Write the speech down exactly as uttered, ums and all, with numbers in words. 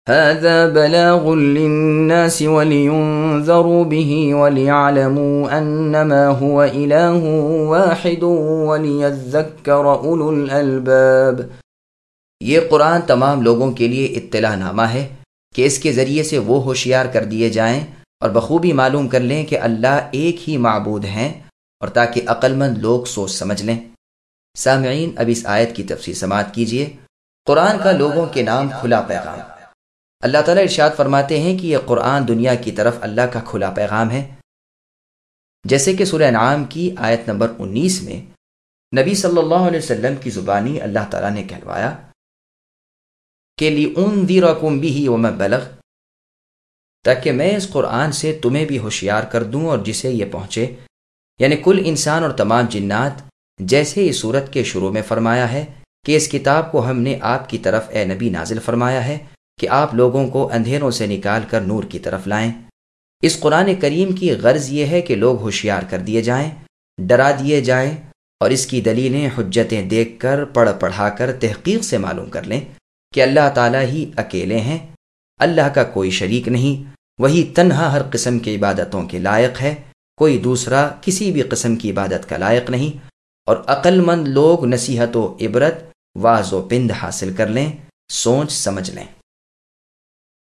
هذا بلاغ للناس ولينذروا به وليعلموا أنما هو إله واحد وليذكر أولو الألباب۔ یہ قرآن تمام لوگوں کے لیے اطلاع نامہ ہے کہ اس کے ذریعے سے وہ ہوشیار کر دیے جائیں اور بخوبی معلوم کر لیں کہ اللہ ایک ہی معبود ہیں، اور تاکہ عقل مند لوگ سوچ سمجھ لیں۔ سامعین، اب اس آیت کی تفسیر سماعت کیجیے۔ قرآن کا لوگوں کے نام کھلا پیغام۔ اللہ تعالیٰ ارشاد فرماتے ہیں کہ یہ قرآن دنیا کی طرف اللہ کا کھلا پیغام ہے، جیسے کہ سورہ انعام کی آیت نمبر انیس میں نبی صلی اللہ علیہ وسلم کی زبانی اللہ تعالیٰ نے کہلوایا کہ لِأُنذِرَكُمْ بِهِ وَمَن بَلَغَ، تاکہ میں اس قرآن سے تمہیں بھی ہوشیار کر دوں اور جسے یہ پہنچے، یعنی کل انسان اور تمام جنات، جیسے اس سورت کے شروع میں فرمایا ہے کہ اس کتاب کو ہم نے آپ کی طرف اے نبی نازل فرمایا ہے کہ آپ لوگوں کو اندھیروں سے نکال کر نور کی طرف لائیں۔ اس قرآن کریم کی غرض یہ ہے کہ لوگ ہوشیار کر دیے جائیں، ڈرا دیے جائیں، اور اس کی دلیلیں حجتیں دیکھ کر پڑھ پڑھا کر تحقیق سے معلوم کر لیں کہ اللہ تعالیٰ ہی اکیلے ہیں، اللہ کا کوئی شریک نہیں، وہی تنہا ہر قسم کی عبادتوں کے لائق ہے، کوئی دوسرا کسی بھی قسم کی عبادت کا لائق نہیں، اور عقل مند لوگ نصیحت و عبرت، واعظ و پند حاصل کر لیں، سوچ سمجھ لیں۔